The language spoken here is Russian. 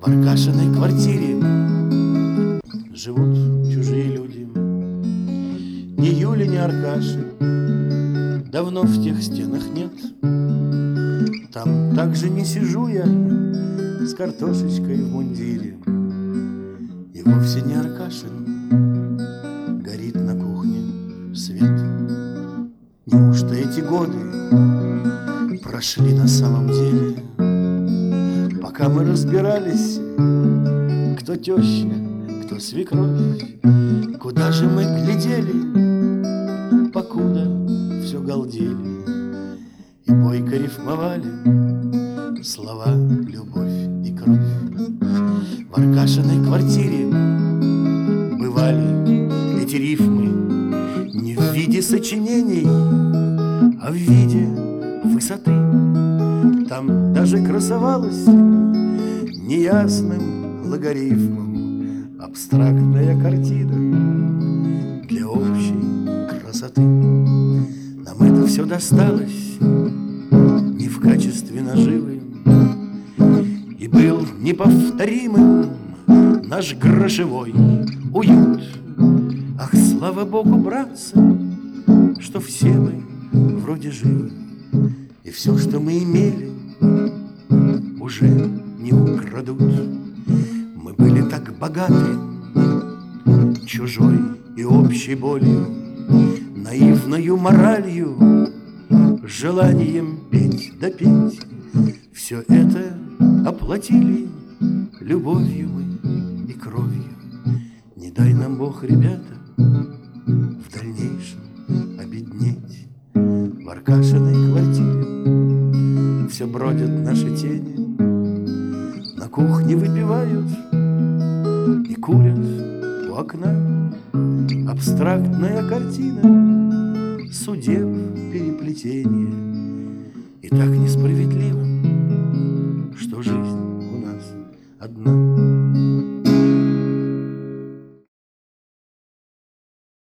В Аркашиной квартире живут чужие люди. Ни Юли, ни Аркаши давно в тех стенах нет. Там также не сижу я с картошечкой в мундире. И вовсе не Аркашин горит на кухне свет. Неужто эти годы прошли на самом деле, пока мы разбирались, кто теща, кто свекровь? Куда же мы глядели, покуда все галдели и бойко рифмовали слова «любовь» и «кровь». В Аркашиной квартире бывали эти рифмы не в виде сочинений, а в виде высоты. Там даже красовалась неясным логарифмом абстрактная картина для общей красоты. Нам это все досталось не в качестве наживы, и был неповторимым наш грошевой уют. Ах, слава Богу, братцы, что все мы вроде живы, и все, что мы имели, уже не украдут. Мы были так богаты чужой и общей болью, наивною моралью, желанием петь да петь. Все это оплатили любовью мы и кровью. Не дай нам Бог, ребята, в дальнейшем обеднеть. В Аркашиной квартире все бродят наши тени, на кухне выпивают и курят у окна. Абстрактная картина судеб переплетения, и так несправедливо, что жизнь у нас одна.